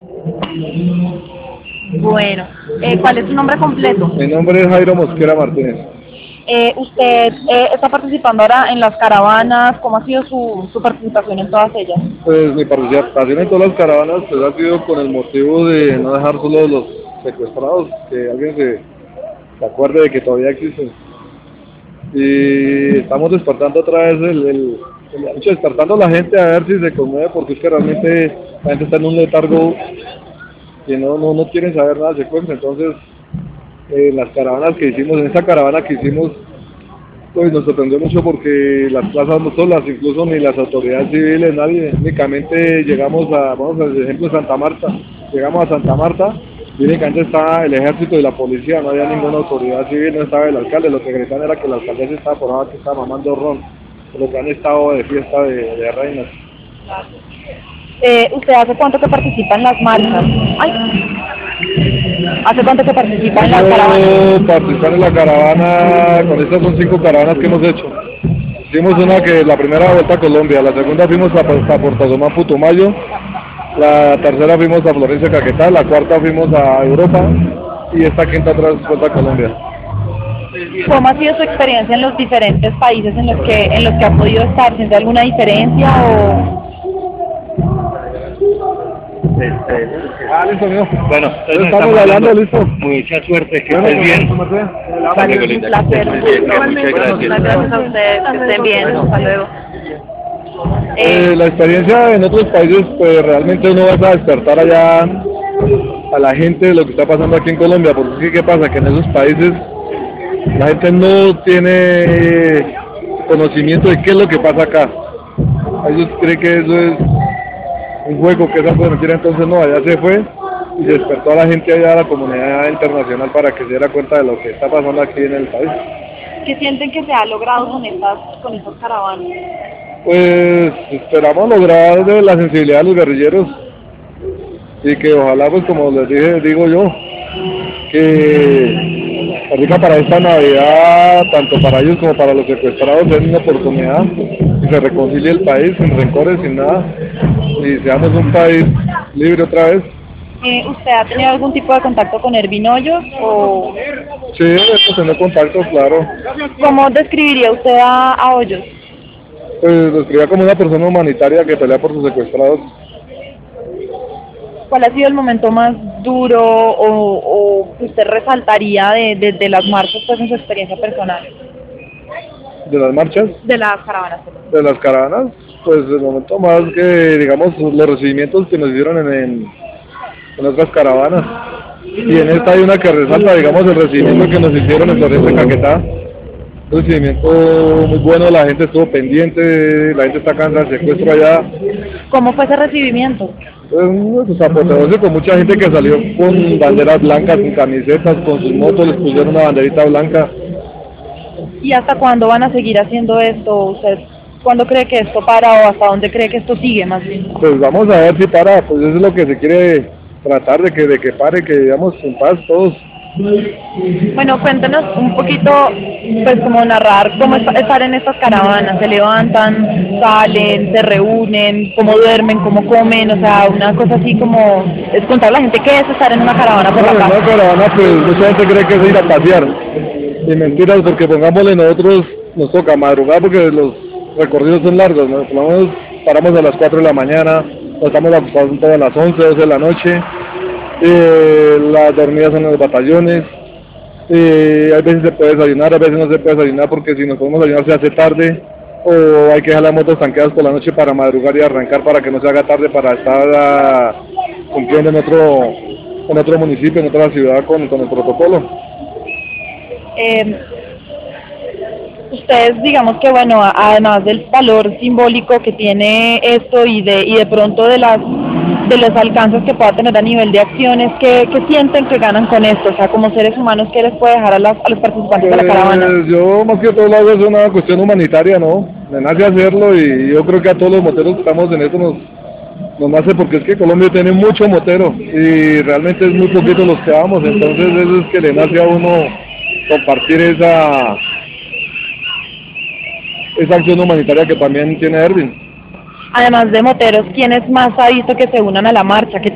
Bueno, ¿cuál es su nombre completo? Mi nombre es Jairo Mosquera Martínez. ¿Usted está participando ahora en las caravanas? ¿Cómo ha sido su participación en todas ellas? Pues mi participación en todas las caravanas pues, ha sido con el motivo de no dejar solo los secuestrados, que alguien se acuerde de que todavía existen. Y estamos despertando otra vez despertando a la gente a ver si se conmueve, porque es que realmente la gente está en un letargo que no quieren saber nada de secuestro. Entonces, las caravanas que hicimos, en esta caravana que hicimos, pues nos sorprendió mucho porque las plazas no solas, incluso ni las autoridades civiles, nadie, únicamente llegamos vamos al ejemplo de Santa Marta, llegamos a Santa Marta y únicamente estaba el ejército y la policía, no había ninguna autoridad civil, no estaba el alcalde. Lo que gritaban era que el alcalde estaba por abajo, que estaba mamando ron, por lo que han estado de fiesta de reinas. ¿Usted hace cuánto que participa en las marchas? ¿Hace cuánto que participa en las caravanas? Participar en la caravana, con estas son 5 caravanas que hemos hecho. Hicimos la primera vuelta a Colombia, la segunda fuimos a Puerto Tomás, Putumayo, la tercera fuimos a Florencia, Caquetá, la cuarta fuimos a Europa y esta quinta otra vez vuelta a Colombia. ¿Cómo ha sido su experiencia en los diferentes países en los que ha podido estar? ¿Siente alguna diferencia o...? Listo, amigo. Bueno, estamos hablando, listo. Mucha suerte, que Bueno, estés bien. Un placer. Muchas gracias. Gracias a ustedes, que estén bien. Hasta luego. La experiencia en otros países, pues realmente uno va a despertar allá a la gente de lo que está pasando aquí en Colombia, porque ¿qué pasa? Que en esos países la gente no tiene conocimiento de qué es lo que pasa acá. Ellos creen que eso es un juego, que es algo mentira, entonces no, allá se fue y se despertó a la gente allá, a la comunidad internacional, para que se diera cuenta de lo que está pasando aquí en el país. ¿Qué sienten que se ha logrado con estas caravanas? Pues esperamos lograr la sensibilidad de los guerrilleros y que ojalá, pues como les digo yo, que ahorita para esta Navidad, tanto para ellos como para los secuestrados, den una oportunidad y se reconcilie el país sin rencores, sin nada, y seamos un país libre otra vez. ¿Usted ha tenido algún tipo de contacto con Ervin Hoyos o...? Sí, hemos tenido contacto, claro. ¿Cómo describiría usted a Hoyos? Pues lo describía como una persona humanitaria que pelea por sus secuestrados. ¿Cuál ha sido el momento más duro o que usted resaltaría de las marchas, pues, en su experiencia personal? ¿De las marchas? De las caravanas. De las caravanas, pues el momento más que, digamos, los recibimientos que nos hicieron en otras caravanas. Y en esta hay una que resalta, digamos, el recibimiento que nos hicieron en Florencia, Caquetá. Un recibimiento muy bueno, la gente estuvo pendiente, la gente está cansada del secuestro allá. ¿Cómo fue ese recibimiento? Pues apoteósico, con mucha gente que salió con banderas blancas, con camisetas, con sus motos, les pusieron una banderita blanca. ¿Y hasta cuándo van a seguir haciendo esto? ¿Usted cuándo cree que esto para o hasta dónde cree que esto sigue más bien? Pues vamos a ver si para, pues eso es lo que se quiere tratar, de que pare, que vivamos en paz todos. Bueno, cuéntenos un poquito, pues como narrar cómo es estar en estas caravanas. Se levantan, salen, se reúnen, cómo duermen, cómo comen, o sea, una cosa así como es contar a la gente qué es estar en una caravana por acá. En una caravana, pues mucha gente cree que es ir a pasear, y mentiras, porque pongámosle, nosotros nos toca madrugar porque los recorridos son largos, ¿no? Paramos a las 4 de la mañana, nos estamos acostados todas las 11, 12 de la noche. Las dormidas en los batallones, hay veces se puede desayunar, a veces no se puede desayunar porque si nos podemos desayunar se hace tarde, o hay que dejar las motos tanqueadas por la noche para madrugar y arrancar para que no se haga tarde para estar cumpliendo en otro municipio, en otra ciudad con el protocolo. Ustedes, digamos que bueno, además del valor simbólico que tiene esto y de pronto de los alcances que pueda tener a nivel de acciones, ¿qué sienten que ganan con esto? O sea, como seres humanos, ¿qué les puede dejar a los participantes de la caravana? Yo más que todo lo hago es una cuestión humanitaria, ¿no? Me nace hacerlo y yo creo que a todos los moteros que estamos en esto nos nace, porque es que Colombia tiene mucho motero y realmente es muy poquito los que vamos, entonces eso es que le nace a uno compartir esa acción humanitaria que también tiene Ervin. Además de moteros, ¿quiénes más ha visto que se unan a la marcha? ¿Qué